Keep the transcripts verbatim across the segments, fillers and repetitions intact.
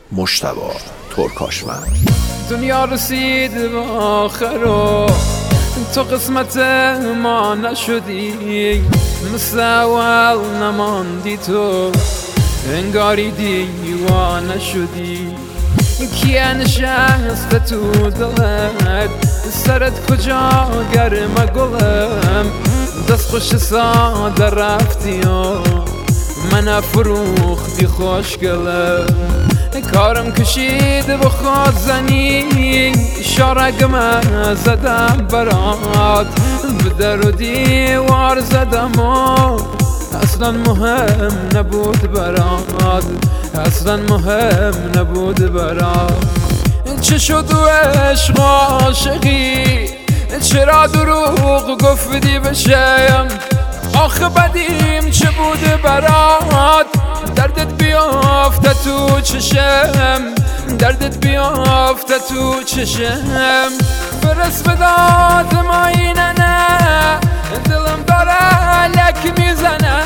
مجتبی ترکاشمن. دنیا رسید به آخر و تو قسمت ما نشدی، مثل اول نماندی، تو انگاری دیوانه شدی. کیه نشسته تو دلت، سرت کجا گرمه گلم، دست خوش ساده رفتی و من فروختی خوشگلم. کارم کشید به خود زنی، شارگم زدم برات، به در و دیوار زدم و اصلا مهم نبود برات، اصلا مهم نبود برات. چه شد و عشق عاشقی، چرا دروغ گفتی بشم، آخه بدیم چه بود برات، دردت بیافته تو چشم، دردت بیافته تو چشم. برس به داد ما اینه نه، دلم داره لک میزنه،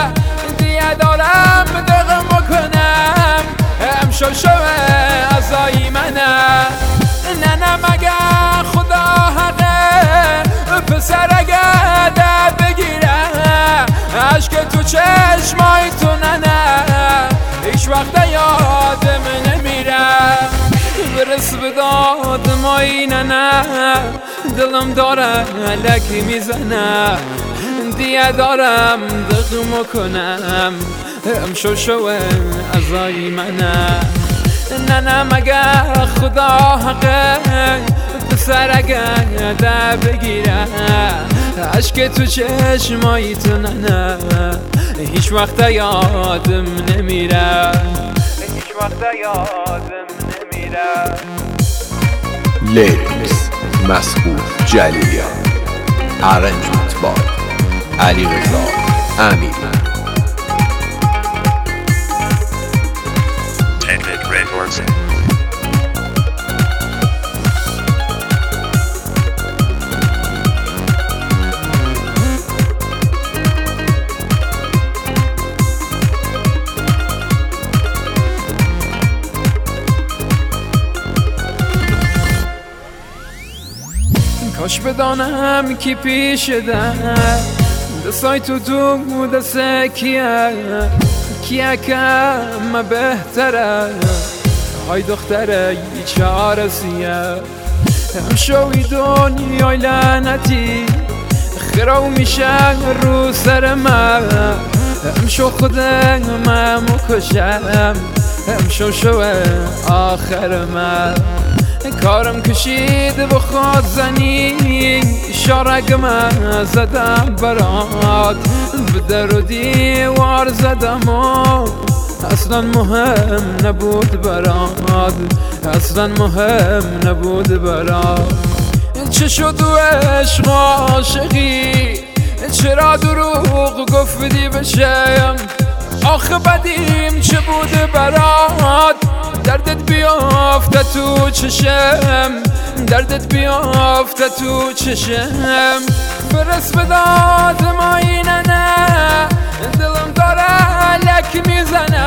دیگه دارم دقم بکنم، امشو شوه ازایی منه. نه نه مگه خدا حقه، پسر اگه ده بگیره، عشق تو چشمای تو نه نه، هیچ وقت یادم نمیره. برس به داد ما اینه نه، دلم داره لکی میزنه، دیگه دارم دقم کنم، امشو شوه ازایی منه. نه نه مگه خدا حقه، پسر اگه ده بگیره، عشق تو چشمایی تو نه نه، هیچ وقت یادم نمیره، هیچ وقت یادم نمیره. لیریکس مسعود جلیلیان، ارنجمنت بای علیرضا امیر. کاش بدانم کی پیش ده، دستای تو تو دست کیه، کیه کم بهتره، های دختره چه عرصیه. همشوی دنیای لعنتی خراو میشه رو سر من، همشو خودم مکشم، همشو شوه آخر من. کارم کشید به خود زنی، شارگم زدم برات، به در و دیوار زدم و اصلا مهم نبود برات، اصلا مهم نبود برات. چه شد و عشق عاشقی، چرا دروغ گفتی بشم، آخه بدیم چه بود برات، دردت بیافته تو چشم، دردت بیافته تو چشم. برس به داد ما اینه نه، دلم داره لک میزنه،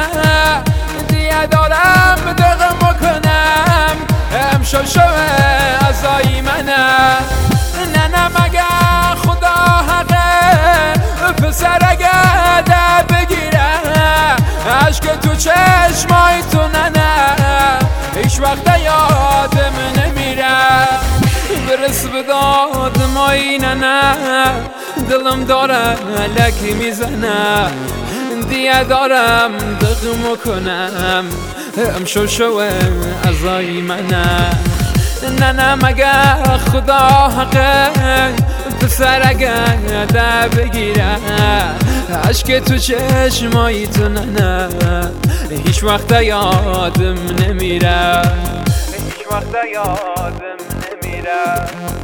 دیگه دارم دقم بکنم، امشو شوه ازایی منه. نه نه مگه خدا حقه، پسر اگه ده بگیره، عشق تو چشمای تو نه نه، هیچ وقت یادم نمیره. برس به داد ما اینه نه، دلم داره لکی میزنه، دیگه دارم دقم کنم، امشو شوه ازایی منه. نه نه مگه خدا حقه، پسر اگه ده بگیره، عشق تو چشمایی تو نه نه، هیچ وقت یادم نمیره، هیچ وقت یادم نمیره.